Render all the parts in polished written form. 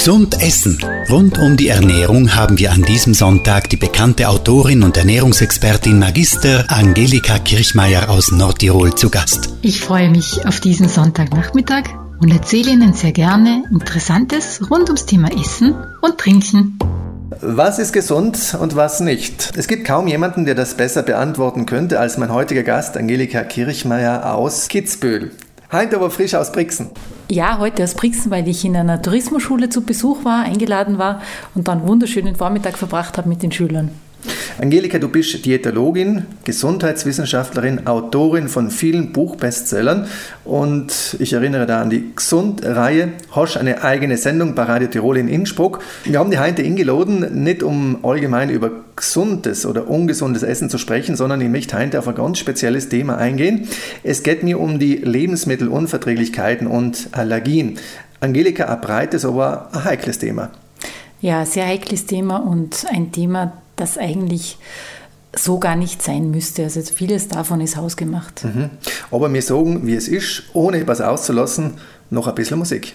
Gesund essen. Rund um die Ernährung haben wir an diesem Sonntag die bekannte Autorin und Ernährungsexpertin Magister Angelika Kirchmeier aus Nordtirol zu Gast. Ich freue mich auf diesen Sonntagnachmittag und erzähle Ihnen sehr gerne Interessantes rund ums Thema Essen und Trinken. Was ist gesund und was nicht? Es gibt kaum jemanden, der das besser beantworten könnte als mein heutiger Gast Angelika Kirchmeier aus Kitzbühel. Heute aber frisch aus Brixen. Ja, heute aus Brixen, weil ich in einer Tourismusschule zu Besuch war, eingeladen war und dann einen wunderschönen Vormittag verbracht habe mit den Schülern. Angelika, du bist Diätologin, Gesundheitswissenschaftlerin, Autorin von vielen Buchbestsellern und ich erinnere da an die Gesund-Reihe, hast eine eigene Sendung bei Radio Tirol in Innsbruck. Wir haben die heute eingeladen, nicht um allgemein über gesundes oder ungesundes Essen zu sprechen, sondern ich möchte heute auf ein ganz spezielles Thema eingehen. Es geht mir um die Lebensmittelunverträglichkeiten und Allergien. Angelika, ein breites, aber ein heikles Thema. Ja, sehr heikles Thema und ein Thema, das eigentlich so gar nicht sein müsste. Also vieles davon ist hausgemacht. Aber wir sagen, wie es ist, ohne etwas auszulassen, noch ein bisschen Musik.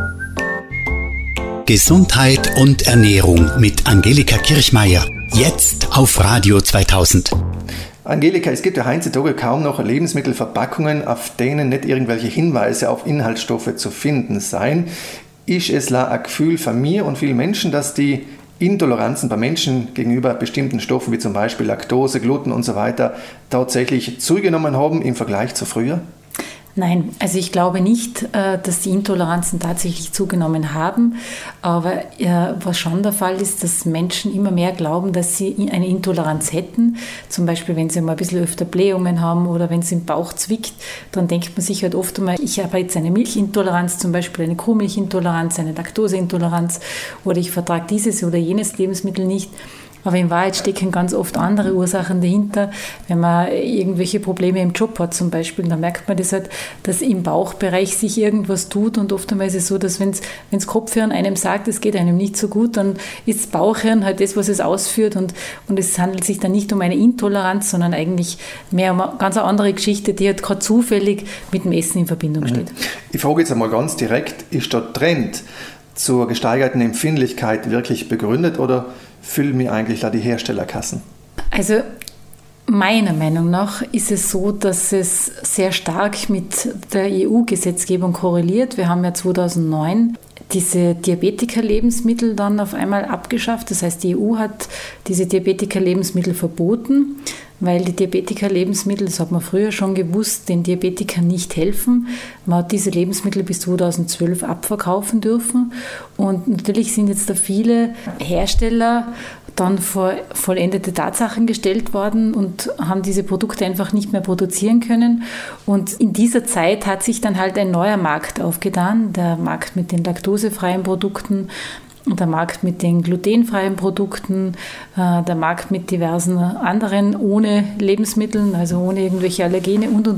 Gesundheit und Ernährung mit Angelika Kirchmeier. Jetzt auf Radio 2000. Angelika, es gibt ja heutzutage kaum noch Lebensmittelverpackungen, auf denen nicht irgendwelche Hinweise auf Inhaltsstoffe zu finden seien. Ist es ein Gefühl von mir und vielen Menschen, dass die Intoleranzen bei Menschen gegenüber bestimmten Stoffen wie zum Beispiel Laktose, Gluten und so weiter tatsächlich zugenommen haben im Vergleich zu früher? Nein, also ich glaube nicht, dass die Intoleranzen tatsächlich zugenommen haben, aber was schon der Fall ist, dass Menschen immer mehr glauben, dass sie eine Intoleranz hätten. Zum Beispiel, wenn sie mal ein bisschen öfter Blähungen haben oder wenn es im Bauch zwickt, dann denkt man sich halt oft einmal, ich habe jetzt eine Milchintoleranz, zum Beispiel eine Kuhmilchintoleranz, eine Laktoseintoleranz oder ich vertrage dieses oder jenes Lebensmittel nicht. Aber in Wahrheit stecken ganz oft andere Ursachen dahinter. Wenn man irgendwelche Probleme im Job hat zum Beispiel, dann merkt man das halt, dass im Bauchbereich sich irgendwas tut und oftmals ist es so, dass wenn's Kopfhirn einem sagt, es geht einem nicht so gut, dann ist das Bauchhirn halt das, was es ausführt und es handelt sich dann nicht um eine Intoleranz, sondern eigentlich mehr um eine ganz andere Geschichte, die halt gerade zufällig mit dem Essen in Verbindung steht. Ich frage jetzt einmal ganz direkt, ist der Trend zur gesteigerten Empfindlichkeit wirklich begründet oder füllen mir eigentlich da die Herstellerkassen? Also meiner Meinung nach ist es so, dass es sehr stark mit der EU-Gesetzgebung korreliert. Wir haben ja 2009 diese Diabetiker-Lebensmittel dann auf einmal abgeschafft. Das heißt, die EU hat diese Diabetiker-Lebensmittel verboten, weil die Diabetiker-Lebensmittel, das hat man früher schon gewusst, den Diabetikern nicht helfen. Man hat diese Lebensmittel bis 2012 abverkaufen dürfen. Und natürlich sind jetzt da viele Hersteller dann vor vollendete Tatsachen gestellt worden und haben diese Produkte einfach nicht mehr produzieren können. Und in dieser Zeit hat sich dann halt ein neuer Markt aufgetan, der Markt mit den laktosefreien Produkten, der Markt mit den glutenfreien Produkten, der Markt mit diversen anderen ohne Lebensmitteln, also ohne irgendwelche Allergene und.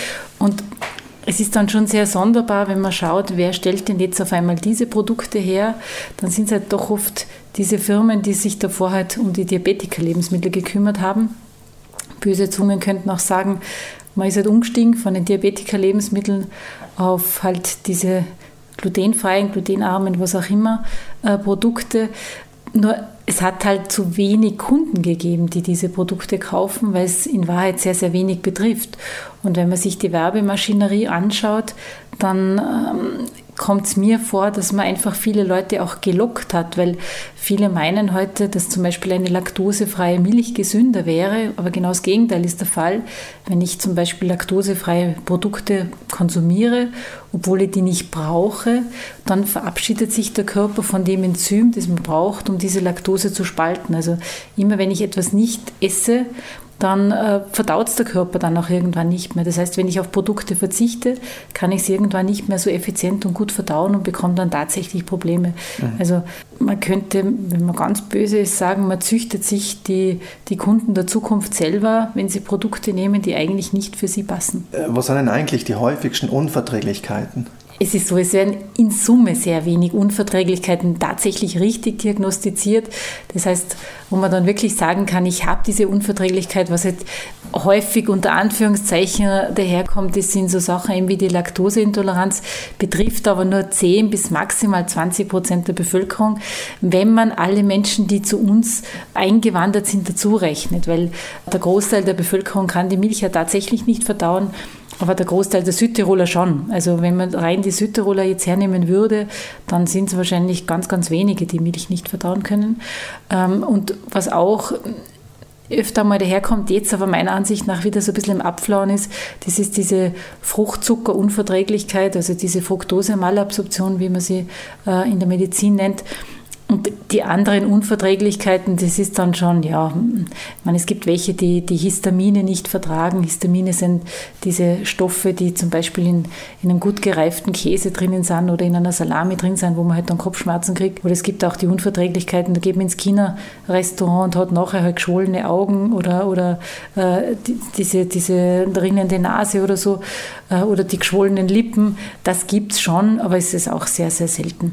Und es ist dann schon sehr sonderbar, wenn man schaut, wer stellt denn jetzt auf einmal diese Produkte her, dann sind es halt doch oft diese Firmen, die sich davor halt um die Diabetiker-Lebensmittel gekümmert haben. Böse Zungen könnten auch sagen, man ist halt umgestiegen von den Diabetiker-Lebensmitteln auf halt diese glutenfreien, glutenarmen, was auch immer, Produkte. Nur es hat halt zu wenig Kunden gegeben, die diese Produkte kaufen, weil es in Wahrheit sehr, sehr wenig betrifft. Und wenn man sich die Werbemaschinerie anschaut, dann kommt es mir vor, dass man einfach viele Leute auch gelockt hat, weil viele meinen heute, dass zum Beispiel eine laktosefreie Milch gesünder wäre, aber genau das Gegenteil ist der Fall. Wenn ich zum Beispiel laktosefreie Produkte konsumiere, obwohl ich die nicht brauche, dann verabschiedet sich der Körper von dem Enzym, das man braucht, um diese Laktose zu spalten. Also immer wenn ich etwas nicht esse, dann verdaut es der Körper dann auch irgendwann nicht mehr. Das heißt, wenn ich auf Produkte verzichte, kann ich sie irgendwann nicht mehr so effizient und gut verdauen und bekomme dann tatsächlich Probleme. Also man könnte, wenn man ganz böse ist, sagen, man züchtet sich die Kunden der Zukunft selber, wenn sie Produkte nehmen, die eigentlich nicht für sie passen. Was sind denn eigentlich die häufigsten Unverträglichkeiten? es ist so, es werden in Summe sehr wenig Unverträglichkeiten tatsächlich richtig diagnostiziert. Das heißt, wo man dann wirklich sagen kann, ich habe diese Unverträglichkeit, was halt häufig unter Anführungszeichen daherkommt, das sind so Sachen eben wie die Laktoseintoleranz, betrifft aber nur 10 bis maximal 20% der Bevölkerung, wenn man alle Menschen, die zu uns eingewandert sind, dazu rechnet, weil der Großteil der Bevölkerung kann die Milch ja tatsächlich nicht verdauen, aber der Großteil der Südtiroler schon. Also wenn man rein die Südtiroler jetzt hernehmen würde, dann sind es wahrscheinlich ganz, ganz wenige, die Milch nicht verdauen können. Und was auch öfter mal daherkommt, jetzt aber meiner Ansicht nach wieder so ein bisschen im Abflauen ist, das ist diese Fruchtzuckerunverträglichkeit, also diese Fructose-Malabsorption, wie man sie in der Medizin nennt. Und die anderen Unverträglichkeiten, das ist dann schon, ja, ich meine, es gibt welche, die Histamine nicht vertragen. Histamine sind diese Stoffe, die zum Beispiel in einem gut gereiften Käse drinnen sind oder in einer Salami drin sind, wo man halt dann Kopfschmerzen kriegt. Oder es gibt auch die Unverträglichkeiten, da geht man ins China-Restaurant und hat nachher halt geschwollene Augen oder diese rinnende Nase oder so oder die geschwollenen Lippen. Das gibt es schon, aber es ist auch sehr, sehr selten.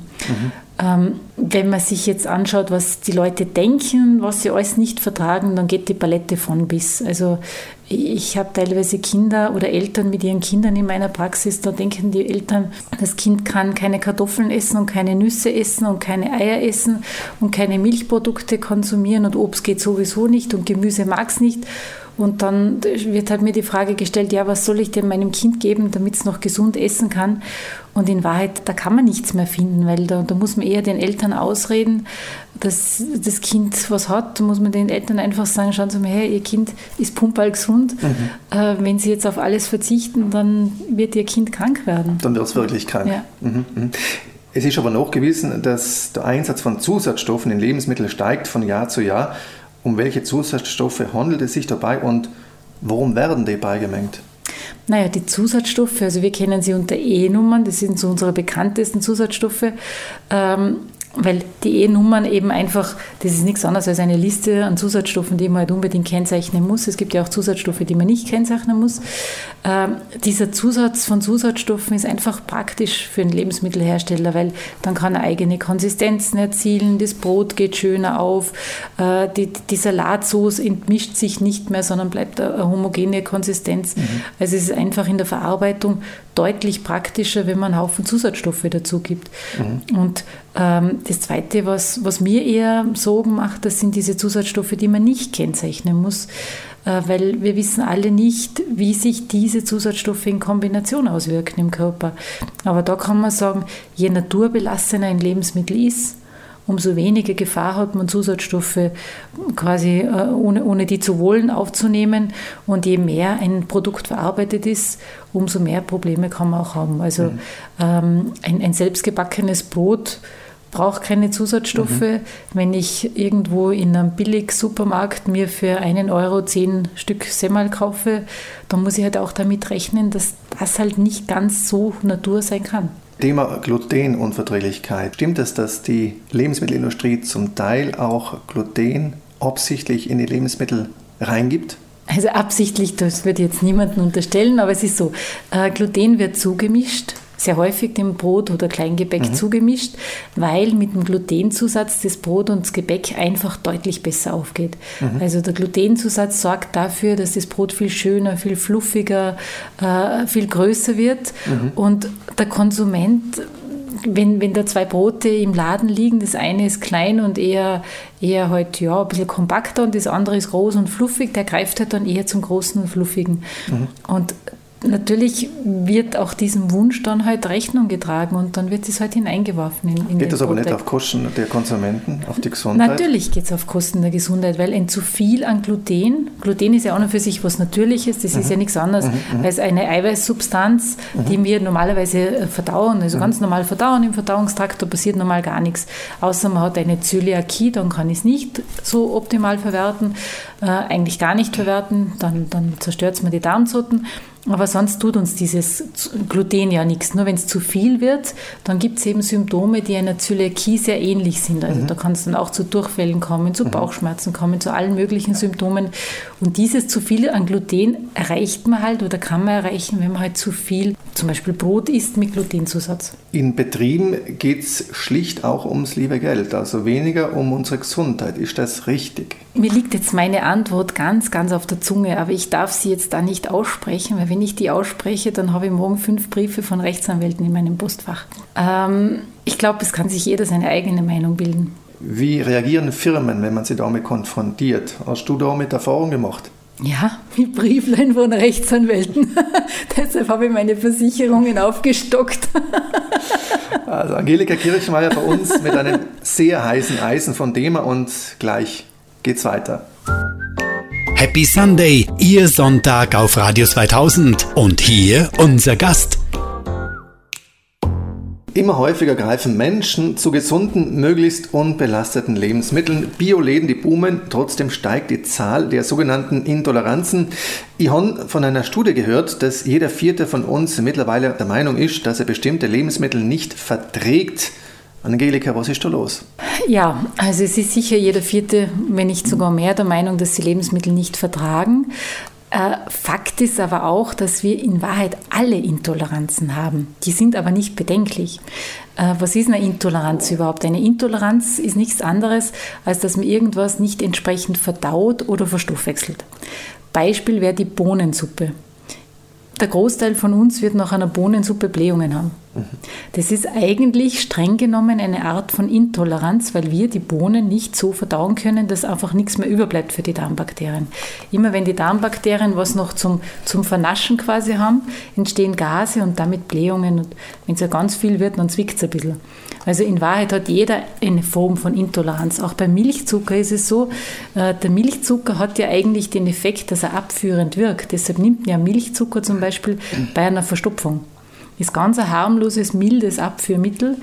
Wenn man sich jetzt anschaut, was die Leute denken, was sie alles nicht vertragen, dann geht die Palette von bis. Also ich habe teilweise Kinder oder Eltern mit ihren Kindern in meiner Praxis, da denken die Eltern, das Kind kann keine Kartoffeln essen und keine Nüsse essen und keine Eier essen und keine Milchprodukte konsumieren und Obst geht sowieso nicht und Gemüse mag es nicht. Und dann wird halt mir die Frage gestellt, ja, was soll ich denn meinem Kind geben, damit es noch gesund essen kann? Und in Wahrheit, da kann man nichts mehr finden, weil da muss man eher den Eltern ausreden, dass das Kind was hat. Da muss man den Eltern einfach sagen, schauen Sie mal her, Ihr Kind ist pumperl gesund. Wenn Sie jetzt auf alles verzichten, dann wird Ihr Kind krank werden. Dann wird es wirklich krank. Ja. Es ist aber nachgewiesen, dass der Einsatz von Zusatzstoffen in Lebensmitteln steigt von Jahr zu Jahr. Um welche Zusatzstoffe handelt es sich dabei und warum werden die beigemengt? Naja, die Zusatzstoffe, also wir kennen sie unter E-Nummern, das sind so unsere bekanntesten Zusatzstoffe, weil die E-Nummern eben einfach, das ist nichts anderes als eine Liste an Zusatzstoffen, die man halt unbedingt kennzeichnen muss. Es gibt ja auch Zusatzstoffe, die man nicht kennzeichnen muss. Dieser Zusatz von Zusatzstoffen ist einfach praktisch für einen Lebensmittelhersteller, weil dann kann er eigene Konsistenzen erzielen, das Brot geht schöner auf, die Salatsauce entmischt sich nicht mehr, sondern bleibt eine homogene Konsistenz. Also es ist einfach in der Verarbeitung deutlich praktischer, wenn man einen Haufen Zusatzstoffe dazu gibt. Und das Zweite, was mir eher Sorgen macht, das sind diese Zusatzstoffe, die man nicht kennzeichnen muss, weil wir wissen alle nicht, wie sich diese Zusatzstoffe in Kombination auswirken im Körper. Aber da kann man sagen, je naturbelassener ein Lebensmittel ist, umso weniger Gefahr hat man, Zusatzstoffe quasi ohne die zu wollen aufzunehmen. Und je mehr ein Produkt verarbeitet ist, umso mehr Probleme kann man auch haben. Also ein selbstgebackenes Brot braucht keine Zusatzstoffe. Wenn ich irgendwo in einem Billig-Supermarkt mir für 1 Euro 10 Stück Semmel kaufe, dann muss ich halt auch damit rechnen, dass das halt nicht ganz so Natur sein kann. Thema Glutenunverträglichkeit. Stimmt es, dass die Lebensmittelindustrie zum Teil auch Gluten absichtlich in die Lebensmittel reingibt? Also absichtlich, das würde jetzt niemandem unterstellen, aber es ist so, Gluten wird zugemischt, sehr häufig dem Brot oder Kleingebäck zugemischt, weil mit dem Glutenzusatz das Brot und das Gebäck einfach deutlich besser aufgeht. Also der Glutenzusatz sorgt dafür, dass das Brot viel schöner, viel fluffiger, viel größer wird. Und der Konsument, wenn da 2 Brote im Laden liegen, das eine ist klein und eher halt, ja, ein bisschen kompakter und das andere ist groß und fluffig, der greift halt dann eher zum großen und fluffigen. Und natürlich wird auch diesem Wunsch dann halt Rechnung getragen und dann wird es halt hineingeworfen. Geht das aber nicht auf Kosten der Konsumenten, auf die Gesundheit? Natürlich geht es auf Kosten der Gesundheit, weil ein zu viel an Gluten ist ja auch noch für sich was Natürliches, das ist ja nichts anderes als eine Eiweißsubstanz, die wir normalerweise verdauen, also ganz normal verdauen im Verdauungstrakt, da passiert normal gar nichts, außer man hat eine Zöliakie, dann kann ich es nicht so optimal verwerten, eigentlich gar nicht verwerten, dann zerstört es mir die Darmzotten. Aber sonst tut uns dieses Gluten ja nichts. Nur wenn es zu viel wird, dann gibt es eben Symptome, die einer Zöliakie sehr ähnlich sind. Also da kann es dann auch zu Durchfällen kommen, zu Bauchschmerzen kommen, zu allen möglichen Symptomen. Und dieses zu viel an Gluten erreicht man halt oder kann man erreichen, wenn man halt zu viel, zum Beispiel Brot isst mit Glutenzusatz. In Betrieben geht es schlicht auch ums liebe Geld, also weniger um unsere Gesundheit. Ist das richtig? Mir liegt jetzt meine Antwort ganz, ganz auf der Zunge, aber ich darf sie jetzt da nicht aussprechen, weil wenn ich die ausspreche, dann habe ich morgen 5 Briefe von Rechtsanwälten in meinem Postfach. Ich glaube, es kann sich jeder seine eigene Meinung bilden. Wie reagieren Firmen, wenn man sie damit konfrontiert? Hast du damit Erfahrung gemacht? Ja, mit Brieflein von Rechtsanwälten. Deshalb habe ich meine Versicherungen aufgestockt. Also Angelika Kirchmeier bei uns mit einem sehr heißen Eisen von Thema und gleich geht's weiter. Happy Sunday, Ihr Sonntag auf Radio 2000 und hier unser Gast. Immer häufiger greifen Menschen zu gesunden, möglichst unbelasteten Lebensmitteln. Bioläden, die boomen, trotzdem steigt die Zahl der sogenannten Intoleranzen. Ich habe von einer Studie gehört, dass jeder 4. von uns mittlerweile der Meinung ist, dass er bestimmte Lebensmittel nicht verträgt. Angelika, was ist da los? Ja, also es ist sicher jeder 4., wenn nicht sogar mehr, der Meinung, dass sie Lebensmittel nicht vertragen. Fakt ist aber auch, dass wir in Wahrheit alle Intoleranzen haben. Die sind aber nicht bedenklich. Was ist eine Intoleranz überhaupt? Eine Intoleranz ist nichts anderes, als dass man irgendwas nicht entsprechend verdaut oder verstoffwechselt. Beispiel wäre die Bohnensuppe. Der Großteil von uns wird nach einer Bohnensuppe Blähungen haben. Das ist eigentlich streng genommen eine Art von Intoleranz, weil wir die Bohnen nicht so verdauen können, dass einfach nichts mehr überbleibt für die Darmbakterien. Immer wenn die Darmbakterien was noch zum Vernaschen quasi haben, entstehen Gase und damit Blähungen. Und wenn es ja ganz viel wird, dann zwickt es ein bisschen. Also in Wahrheit hat jeder eine Form von Intoleranz. Auch beim Milchzucker ist es so, der Milchzucker hat ja eigentlich den Effekt, dass er abführend wirkt. Deshalb nimmt man ja Milchzucker zum Beispiel bei einer Verstopfung. Ist ganz ein harmloses, mildes Abführmittel,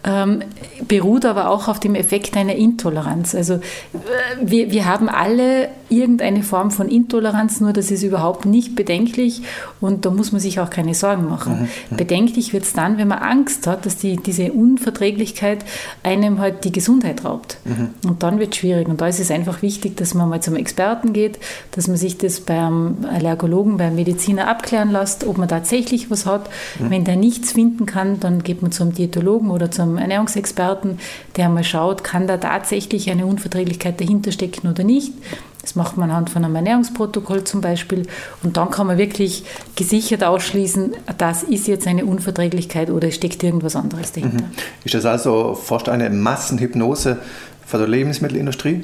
beruht aber auch auf dem Effekt einer Intoleranz. Also wir haben alle irgendeine Form von Intoleranz, nur das ist überhaupt nicht bedenklich und da muss man sich auch keine Sorgen machen. Bedenklich wird es dann, wenn man Angst hat, dass diese Unverträglichkeit einem halt die Gesundheit raubt. Und dann wird es schwierig. Und da ist es einfach wichtig, dass man mal zum Experten geht, dass man sich das beim Allergologen, beim Mediziner abklären lässt, ob man tatsächlich was hat. Wenn der nichts finden kann, dann geht man zum Diätologen oder zum Ernährungsexperten, der mal schaut, kann da tatsächlich eine Unverträglichkeit dahinter stecken oder nicht. Das macht man anhand von einem Ernährungsprotokoll zum Beispiel und dann kann man wirklich gesichert ausschließen, das ist jetzt eine Unverträglichkeit oder es steckt irgendwas anderes dahinter. Ist das also fast eine Massenhypnose von der Lebensmittelindustrie?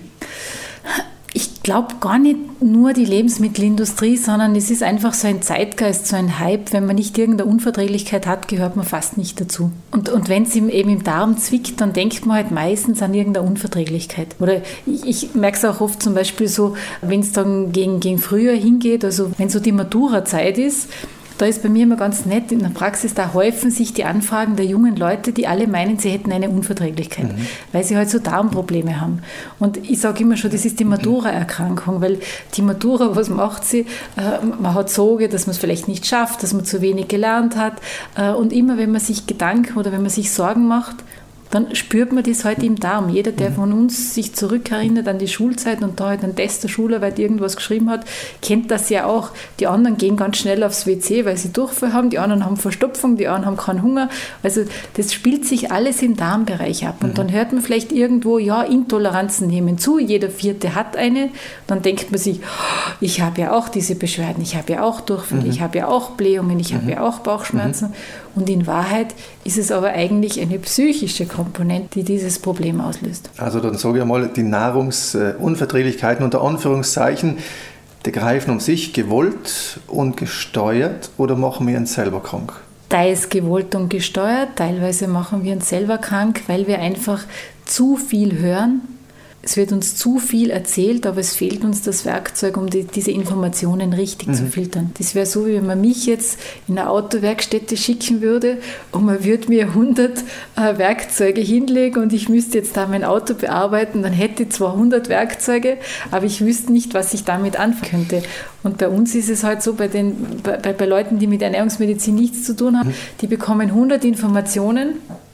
Ich glaube gar nicht nur die Lebensmittelindustrie, sondern es ist einfach so ein Zeitgeist, so ein Hype. Wenn man nicht irgendeine Unverträglichkeit hat, gehört man fast nicht dazu. Und wenn es eben im Darm zwickt, dann denkt man halt meistens an irgendeine Unverträglichkeit. Oder ich merke es auch oft zum Beispiel so, wenn es dann gegen Frühjahr hingeht, also wenn so die Matura-Zeit ist, da ist bei mir immer ganz nett in der Praxis, da häufen sich die Anfragen der jungen Leute, die alle meinen, sie hätten eine Unverträglichkeit, weil sie halt so Darmprobleme haben. Und ich sage immer schon, das ist die Matura-Erkrankung, weil die Matura, was macht sie? Man hat Sorge, dass man es vielleicht nicht schafft, dass man zu wenig gelernt hat. Und immer wenn man sich Gedanken oder wenn man sich Sorgen macht, dann spürt man das halt im Darm. Jeder, der von uns sich zurückerinnert an die Schulzeit und da halt einen Test der Schularbeit irgendwas geschrieben hat, kennt das ja auch. Die anderen gehen ganz schnell aufs WC, weil sie Durchfall haben, die anderen haben Verstopfung, die anderen haben keinen Hunger. Also das spielt sich alles im Darmbereich ab. Und dann hört man vielleicht irgendwo, ja, Intoleranzen nehmen zu, jeder 4. hat eine. Dann denkt man sich, ich habe ja auch diese Beschwerden, ich habe ja auch Durchfall, ich habe ja auch Blähungen, ich habe ja auch Bauchschmerzen. Und in Wahrheit ist es aber eigentlich eine psychische Komponente, die dieses Problem auslöst. Also dann sage ich mal, die Nahrungsunverträglichkeiten unter Anführungszeichen, die greifen um sich gewollt und gesteuert oder machen wir uns selber krank? Teils gewollt und gesteuert, teilweise machen wir uns selber krank, weil wir einfach zu viel hören. Es wird uns zu viel erzählt, aber es fehlt uns das Werkzeug, um diese Informationen richtig zu filtern. Das wäre so, wie wenn man mich jetzt in eine Autowerkstätte schicken würde und man würde mir 100 Werkzeuge hinlegen und ich müsste jetzt da mein Auto bearbeiten, dann hätte ich zwar 100 Werkzeuge, aber ich wüsste nicht, was ich damit anfangen könnte. Und bei uns ist es halt so, bei Leuten, die mit Ernährungsmedizin nichts zu tun haben, die bekommen 100 Informationen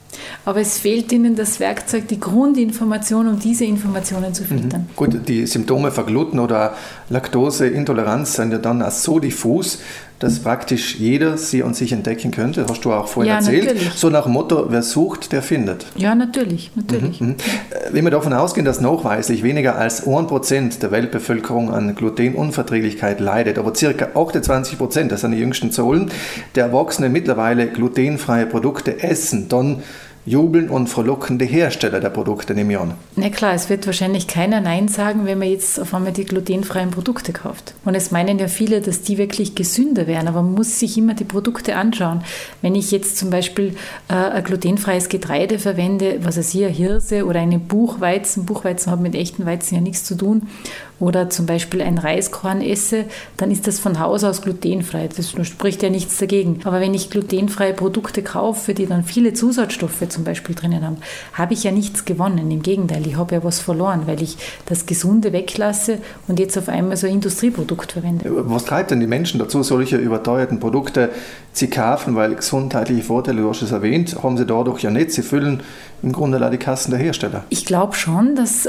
Aber es fehlt ihnen das Werkzeug, die Grundinformation, um diese Informationen zu filtern. Gut, die Symptome von Gluten oder Laktoseintoleranz sind ja dann auch so diffus, dass praktisch jeder sie an sich entdecken könnte. Das hast du auch vorhin erzählt. Natürlich. So nach dem Motto, wer sucht, der findet. Ja, natürlich. Wenn wir davon ausgehen, dass nachweislich weniger als 1% der Weltbevölkerung an Glutenunverträglichkeit leidet, aber ca. 28%, das sind die jüngsten Zahlen, der Erwachsenen mittlerweile glutenfreie Produkte essen, dann jubeln und frohlocken die Hersteller der Produkte, nehme ich an. Na klar, es wird wahrscheinlich keiner Nein sagen, wenn man jetzt auf einmal die glutenfreien Produkte kauft. Und es meinen ja viele, dass die wirklich gesünder wären, aber man muss sich immer die Produkte anschauen. Wenn ich jetzt zum Beispiel ein glutenfreies Getreide verwende, was weiß ich, eine Hirse oder einen Buchweizen hat mit echten Weizen ja nichts zu tun, oder zum Beispiel ein Reiskorn esse, dann ist das von Haus aus glutenfrei. Das spricht ja nichts dagegen. Aber wenn ich glutenfreie Produkte kaufe, die dann viele Zusatzstoffe zum Beispiel drinnen haben, habe ich ja nichts gewonnen. Im Gegenteil, ich habe ja was verloren, weil ich das Gesunde weglasse und jetzt auf einmal so ein Industrieprodukt verwende. Was treibt denn die Menschen dazu, solche überteuerten Produkte zu kaufen? Weil gesundheitliche Vorteile, du hast es erwähnt, haben sie dadurch ja nicht. Sie füllen im Grunde die Kassen der Hersteller. Ich glaube schon, dass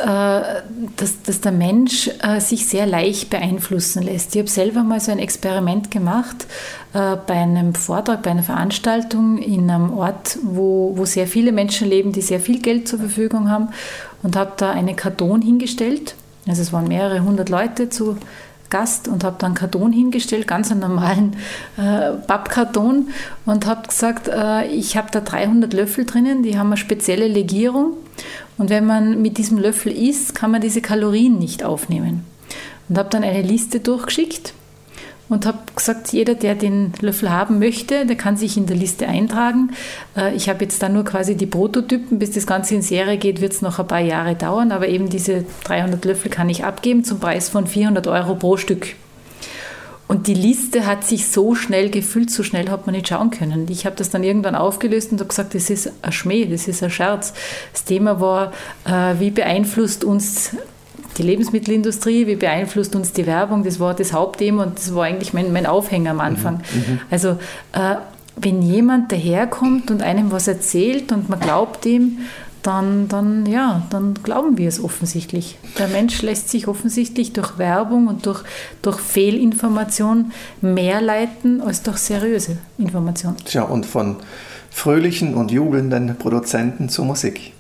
der Mensch sich sehr leicht beeinflussen lässt. Ich habe selber mal so ein Experiment gemacht bei einem Vortrag, bei einer Veranstaltung in einem Ort, wo sehr viele Menschen leben, die sehr viel Geld zur Verfügung haben, und habe da einen Karton hingestellt. Also es waren mehrere hundert Leute zu Gast und habe dann Karton hingestellt, ganz einen normalen Pappkarton, und habe gesagt, ich habe da 300 Löffel drinnen, die haben eine spezielle Legierung, und wenn man mit diesem Löffel isst, kann man diese Kalorien nicht aufnehmen. Und habe dann eine Liste durchgeschickt und habe gesagt, jeder, der den Löffel haben möchte, der kann sich in der Liste eintragen. Ich habe jetzt da nur quasi die Prototypen, bis das Ganze in Serie geht, wird es noch ein paar Jahre dauern, aber eben diese 300 Löffel kann ich abgeben zum Preis von 400 € pro Stück. Und die Liste hat sich so schnell gefüllt, so schnell hat man nicht schauen können. Ich habe das dann irgendwann aufgelöst und habe gesagt, das ist ein Schmäh, das ist ein Scherz. Das Thema war, wie beeinflusst uns die Lebensmittelindustrie, wie beeinflusst uns die Werbung? Das war das Hauptthema und das war eigentlich mein Aufhänger am Anfang. Also wenn jemand daherkommt und einem was erzählt und man glaubt ihm, dann glauben wir es offensichtlich. Der Mensch lässt sich offensichtlich durch Werbung und durch Fehlinformation mehr leiten als durch seriöse Information. Tja, und von fröhlichen und jubelnden Produzenten zur Musik.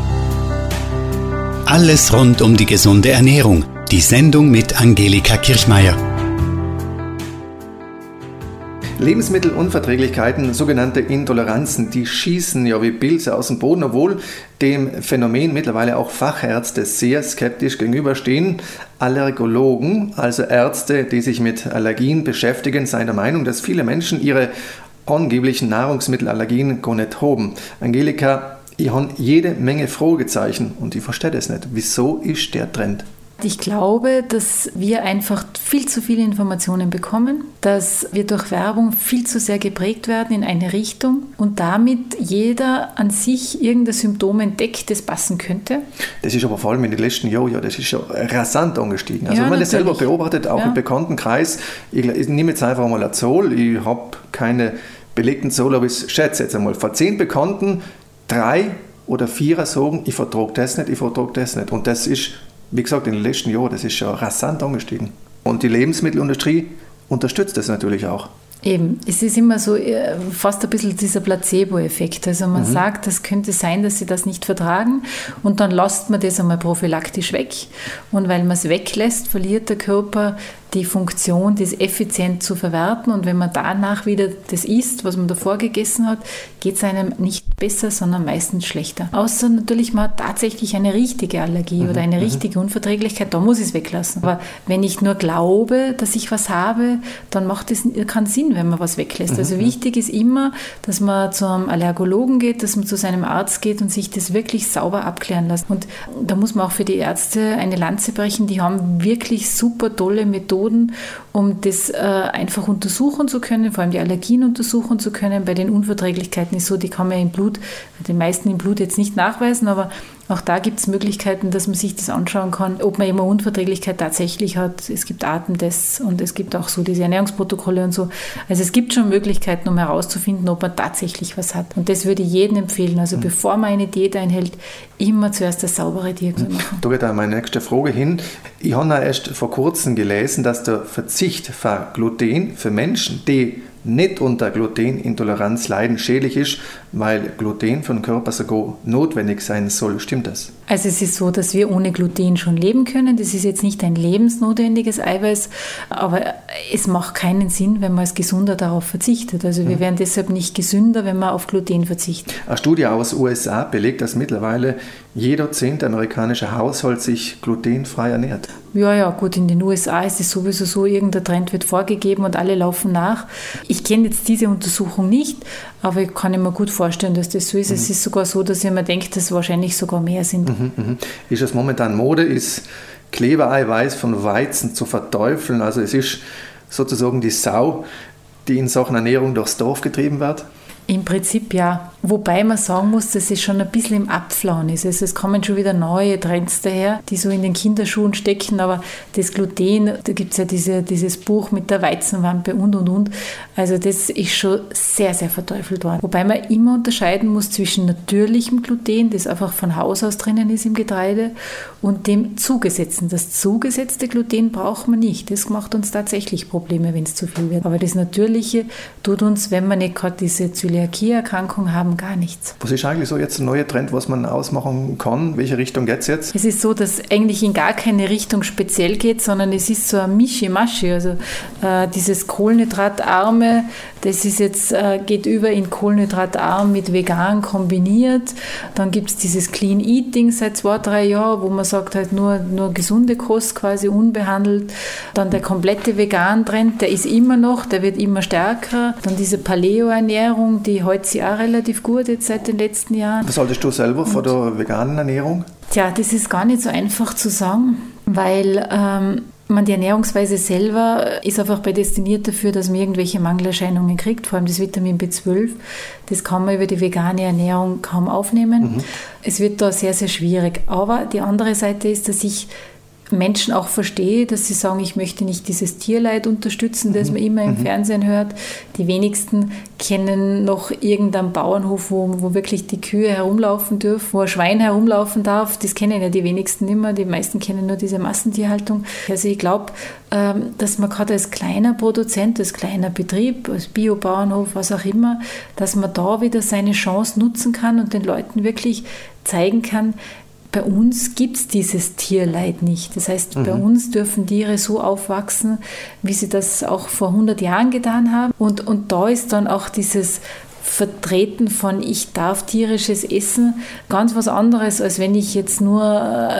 Alles rund um die gesunde Ernährung. Die Sendung mit Angelika Kirchmeier. Lebensmittelunverträglichkeiten, sogenannte Intoleranzen, die schießen ja wie Pilze aus dem Boden, obwohl dem Phänomen mittlerweile auch Fachärzte sehr skeptisch gegenüberstehen. Allergologen, also Ärzte, die sich mit Allergien beschäftigen, seien der Meinung, dass viele Menschen ihre angeblichen Nahrungsmittelallergien gar nicht haben. Angelika, ich habe jede Menge Fragezeichen und ich verstehe das nicht. Wieso ist der Trend? Ich glaube, dass wir einfach viel zu viele Informationen bekommen, dass wir durch Werbung viel zu sehr geprägt werden in eine Richtung und damit jeder an sich irgendein Symptom entdeckt, das passen könnte. Das ist aber vor allem in den letzten Jahren, das ist schon rasant angestiegen. Also wenn man das selber beobachtet, auch im Bekanntenkreis, ich nehme jetzt einfach mal eine Zahl, ich habe keine belegten Zahlen, aber ich schätze jetzt einmal, von 10 Bekannten 3 oder 4 sagen, ich vertrage das nicht. Und das ist, wie gesagt, in den letzten Jahren, das ist schon rasant angestiegen. Und die Lebensmittelindustrie unterstützt das natürlich auch. Eben, es ist immer so fast ein bisschen dieser Placebo-Effekt. Also man sagt, das könnte sein, dass sie das nicht vertragen und dann lässt man das einmal prophylaktisch weg. Und weil man es weglässt, verliert der Körper die Funktion, das effizient zu verwerten. Und wenn man danach wieder das isst, was man davor gegessen hat, geht es einem nicht besser, sondern meistens schlechter. Außer natürlich, man hat tatsächlich eine richtige Allergie oder eine richtige Unverträglichkeit, da muss ich es weglassen. Aber wenn ich nur glaube, dass ich was habe, dann macht es keinen Sinn, wenn man was weglässt. Also wichtig ist immer, dass man zu einem Allergologen geht, dass man zu seinem Arzt geht und sich das wirklich sauber abklären lässt. Und da muss man auch für die Ärzte eine Lanze brechen, die haben wirklich super tolle Methoden, um das einfach untersuchen zu können, vor allem die Allergien untersuchen zu können. Bei den Unverträglichkeiten ist so, die kann man im Blut, den meisten im Blut jetzt nicht nachweisen, aber Auch da gibt es Möglichkeiten, dass man sich das anschauen kann, ob man eben eine Unverträglichkeit tatsächlich hat. Es gibt Atemtests und es gibt auch so diese Ernährungsprotokolle und so. Also es gibt schon Möglichkeiten, um herauszufinden, ob man tatsächlich was hat. Und das würde ich jedem empfehlen. Also bevor man eine Diät einhält, immer zuerst eine saubere Diagnose machen. Da geht auch meine nächste Frage hin. Ich habe auch erst vor kurzem gelesen, dass der Verzicht von Gluten für Menschen, die nicht unter Glutenintoleranz leiden, schädlich ist, weil Gluten für den Körper sogar notwendig sein soll. Stimmt das? Also es ist so, dass wir ohne Gluten schon leben können. Das ist jetzt nicht ein lebensnotwendiges Eiweiß, aber es macht keinen Sinn, wenn man als Gesunder darauf verzichtet. Also wir werden deshalb nicht gesünder, wenn man auf Gluten verzichtet. Eine Studie aus den USA belegt, dass mittlerweile jeder 10. amerikanische Haushalt sich glutenfrei ernährt. Ja, gut, in den USA ist es sowieso so, irgendein Trend wird vorgegeben und alle laufen nach. Ich kenne jetzt diese Untersuchung nicht, aber ich kann mir gut vorstellen, dass das so ist. Es ist sogar so, dass ich mir denke, dass es wahrscheinlich sogar mehr sind. Ist es momentan Mode, ist Klebereiweiß von Weizen zu verteufeln? Also es ist sozusagen die Sau, die in Sachen Ernährung durchs Dorf getrieben wird? Im Prinzip ja. Wobei man sagen muss, dass es schon ein bisschen im Abflauen ist. Also es kommen schon wieder neue Trends daher, die so in den Kinderschuhen stecken. Aber das Gluten, da gibt es ja dieses Buch mit der Weizenwampe und. Also das ist schon sehr, sehr verteufelt worden. Wobei man immer unterscheiden muss zwischen natürlichem Gluten, das einfach von Haus aus drinnen ist im Getreide, und dem zugesetzten. Das zugesetzte Gluten braucht man nicht. Das macht uns tatsächlich Probleme, wenn es zu viel wird. Aber das Natürliche tut uns, wenn wir nicht gerade diese Zöliakie-Erkrankung haben, gar nichts. Was ist eigentlich so jetzt ein neuer Trend, was man ausmachen kann? Welche Richtung geht es jetzt? Es ist so, dass eigentlich in gar keine Richtung speziell geht, sondern es ist so ein Mischi-Maschi. Also dieses Kohlenhydratarme, das ist jetzt, geht über in Kohlenhydratarm mit vegan kombiniert. Dann gibt es dieses Clean Eating seit 2-3 Jahren, wo man sagt halt nur gesunde Kost, quasi unbehandelt. Dann der komplette Vegan-Trend, der ist immer noch, der wird immer stärker. Dann diese Paleo-Ernährung, die hält sich auch relativ gut jetzt seit den letzten Jahren. Was haltest du selber von der veganen Ernährung? Tja, das ist gar nicht so einfach zu sagen, weil die Ernährungsweise selber ist einfach prädestiniert dafür, dass man irgendwelche Mangelerscheinungen kriegt, vor allem das Vitamin B12. Das kann man über die vegane Ernährung kaum aufnehmen. Es wird da sehr, sehr schwierig. Aber die andere Seite ist, dass ich Menschen auch verstehe, dass sie sagen, ich möchte nicht dieses Tierleid unterstützen, das man immer im Fernsehen hört. Die wenigsten kennen noch irgendeinen Bauernhof, wo wirklich die Kühe herumlaufen dürfen, wo ein Schwein herumlaufen darf. Das kennen ja die wenigsten nicht mehr. Die meisten kennen nur diese Massentierhaltung. Also ich glaube, dass man gerade als kleiner Produzent, als kleiner Betrieb, als Biobauernhof, was auch immer, dass man da wieder seine Chance nutzen kann und den Leuten wirklich zeigen kann, bei uns gibt es dieses Tierleid nicht. Das heißt, bei uns dürfen Tiere so aufwachsen, wie sie das auch vor 100 Jahren getan haben. Und da ist dann auch dieses Vertreten von ich darf tierisches essen ganz was anderes, als wenn ich jetzt nur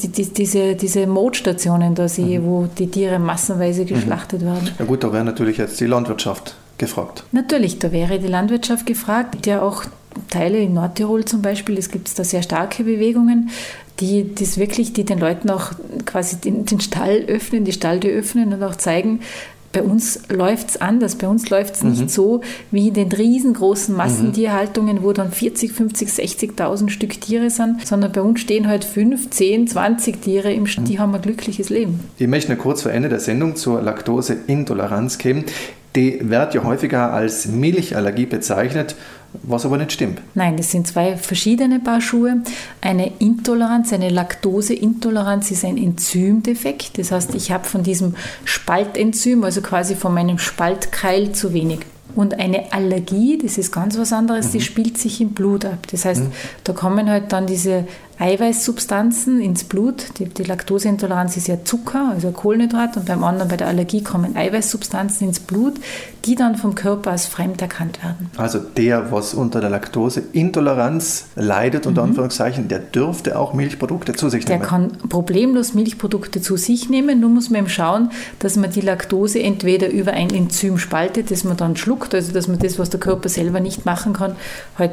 diese Mode-Stationen da sehe, wo die Tiere massenweise geschlachtet werden. Ja gut, da wäre natürlich jetzt die Landwirtschaft gefragt. Natürlich, da wäre die Landwirtschaft gefragt, ja auch Teile in Nordtirol zum Beispiel, es gibt da sehr starke Bewegungen, die den Leuten auch quasi den Stall öffnen, die Stalltür öffnen und auch zeigen, bei uns läuft es anders. Bei uns läuft es nicht so wie in den riesengroßen Massentierhaltungen, wo dann 40, 50, 60.000 Stück Tiere sind, sondern bei uns stehen halt 5, 10, 20 Tiere im Stall. Die haben ein glückliches Leben. Ich möchte noch kurz vor Ende der Sendung zur Laktoseintoleranz kommen. Die wird ja häufiger als Milchallergie bezeichnet, was aber nicht stimmt. Nein, das sind zwei verschiedene Paar Schuhe. Eine Intoleranz, eine Laktoseintoleranz ist ein Enzymdefekt. Das heißt, ich habe von diesem Spaltenzym, also quasi von meinem Spaltkeil, zu wenig. Und eine Allergie, das ist ganz was anderes, die spielt sich im Blut ab. Das heißt, da kommen halt dann diese Eiweißsubstanzen ins Blut. Die Laktoseintoleranz ist ja Zucker, also Kohlenhydrat, und beim anderen, bei der Allergie, kommen Eiweißsubstanzen ins Blut, die dann vom Körper als fremd erkannt werden. Also der, was unter der Laktoseintoleranz leidet, unter Anführungszeichen, der dürfte auch Milchprodukte zu sich nehmen. Der kann problemlos Milchprodukte zu sich nehmen, nur muss man eben schauen, dass man die Laktose entweder über ein Enzym spaltet, das man dann schluckt, also dass man das, was der Körper selber nicht machen kann, halt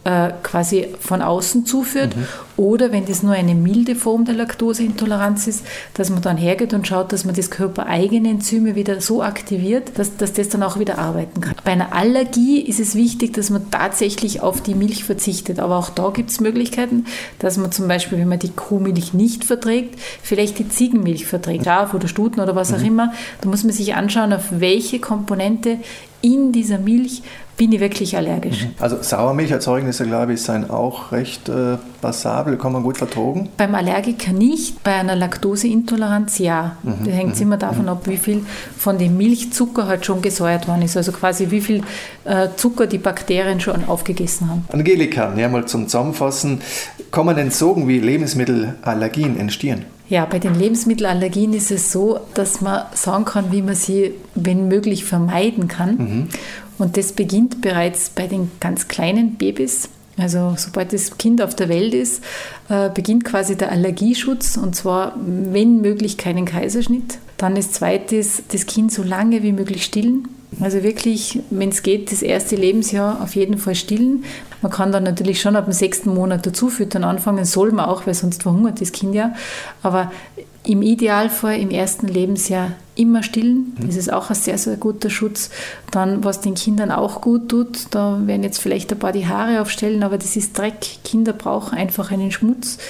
quasi von außen zuführt, oder wenn das nur eine milde Form der Laktoseintoleranz ist, dass man dann hergeht und schaut, dass man das körpereigene Enzyme wieder so aktiviert, dass das dann auch wieder arbeiten kann. Bei einer Allergie ist es wichtig, dass man tatsächlich auf die Milch verzichtet, aber auch da gibt es Möglichkeiten, dass man zum Beispiel, wenn man die Kuhmilch nicht verträgt, vielleicht die Ziegenmilch verträgt, Schaf oder Stuten oder was auch immer. Da muss man sich anschauen, auf welche Komponente in dieser Milch bin ich wirklich allergisch. Also Sauermilcherzeugnisse, glaube ich, sind auch recht passabel, kann man gut vertragen? Beim Allergiker nicht, bei einer Laktoseintoleranz ja. Das hängt immer davon ab, wie viel von dem Milchzucker halt schon gesäuert worden ist, also quasi wie viel Zucker die Bakterien schon aufgegessen haben. Angelika, mal zum Zusammenfassen, kann man denn sagen, wie Lebensmittelallergien entstehen? Ja, bei den Lebensmittelallergien ist es so, dass man sagen kann, wie man sie, wenn möglich, vermeiden kann. Und das beginnt bereits bei den ganz kleinen Babys. Also sobald das Kind auf der Welt ist, beginnt quasi der Allergieschutz, und zwar, wenn möglich, keinen Kaiserschnitt. Dann das Zweite ist, das Kind so lange wie möglich stillen. Also wirklich, wenn es geht, das erste Lebensjahr auf jeden Fall stillen. Man kann dann natürlich schon ab dem 6. Monat dazufüttern anfangen, soll man auch, weil sonst verhungert das Kind ja. Aber im Idealfall im ersten Lebensjahr immer stillen. Das ist auch ein sehr, sehr guter Schutz. Dann, was den Kindern auch gut tut, da werden jetzt vielleicht ein paar die Haare aufstellen, aber das ist Dreck. Kinder brauchen einfach einen Schmutz.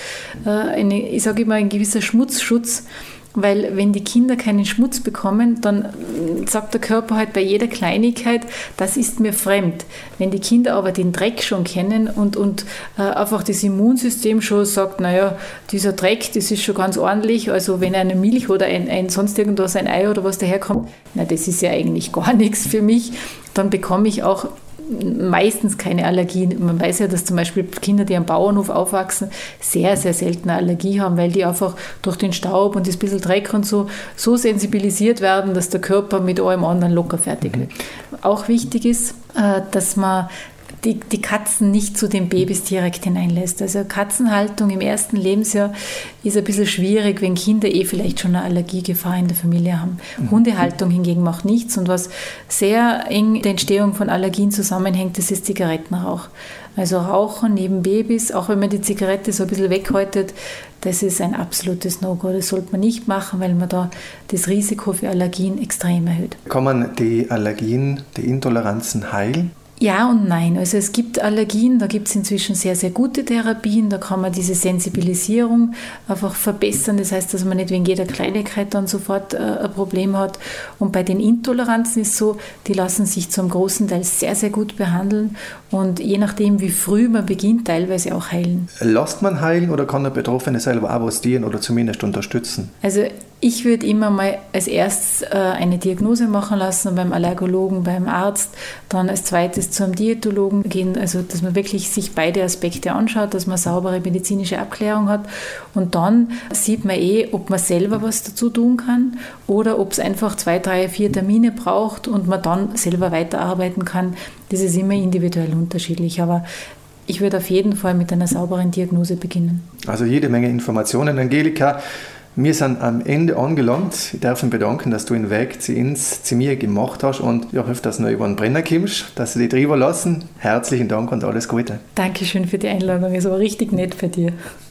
Ich sage immer, ein gewisser Schmutzschutz. Weil wenn die Kinder keinen Schmutz bekommen, dann sagt der Körper halt bei jeder Kleinigkeit, das ist mir fremd. Wenn die Kinder aber den Dreck schon kennen und einfach das Immunsystem schon sagt, naja, dieser Dreck, das ist schon ganz ordentlich, also wenn eine Milch oder ein sonst irgendwas, ein Ei oder was daherkommt, na, das ist ja eigentlich gar nichts für mich, dann bekomme ich auch meistens keine Allergien. Man weiß ja, dass zum Beispiel Kinder, die am Bauernhof aufwachsen, sehr, sehr selten eine Allergie haben, weil die einfach durch den Staub und das bisschen Dreck und so sensibilisiert werden, dass der Körper mit allem anderen locker fertig wird. Auch wichtig ist, dass man die Katzen nicht zu den Babys direkt hineinlässt. Also Katzenhaltung im ersten Lebensjahr ist ein bisschen schwierig, wenn Kinder vielleicht schon eine Allergiegefahr in der Familie haben. Hundehaltung hingegen macht nichts, und was sehr eng mit der Entstehung von Allergien zusammenhängt, das ist Zigarettenrauch. Also Rauchen neben Babys, auch wenn man die Zigarette so ein bisschen weghaltet, das ist ein absolutes No-Go. Das sollte man nicht machen, weil man da das Risiko für Allergien extrem erhöht. Kann man die Allergien, die Intoleranzen heilen? Ja und nein. Also es gibt Allergien, da gibt es inzwischen sehr, sehr gute Therapien, da kann man diese Sensibilisierung einfach verbessern. Das heißt, dass man nicht wegen jeder Kleinigkeit dann sofort ein Problem hat. Und bei den Intoleranzen ist es so, die lassen sich zum großen Teil sehr, sehr gut behandeln und je nachdem, wie früh man beginnt, teilweise auch heilen. Lässt man heilen oder kann der Betroffene selber assistieren oder zumindest unterstützen? Also ich würde immer mal als erstes eine Diagnose machen lassen beim Allergologen, beim Arzt, dann als zweites zum Diätologen gehen, also dass man wirklich sich beide Aspekte anschaut, dass man saubere medizinische Abklärung hat, und dann sieht man ob man selber was dazu tun kann oder ob es einfach 2, 3, 4 Termine braucht und man dann selber weiterarbeiten kann. Das ist immer individuell unterschiedlich, aber ich würde auf jeden Fall mit einer sauberen Diagnose beginnen. Also jede Menge Informationen, Angelika. Wir sind am Ende angelangt. Ich darf mich bedanken, dass du den Weg zu mir gemacht hast und ich hoffe, dass du noch über den Brenner kommst, dass sie dich drüber lassen. Herzlichen Dank und alles Gute. Dankeschön für die Einladung. Es war richtig nett bei dir.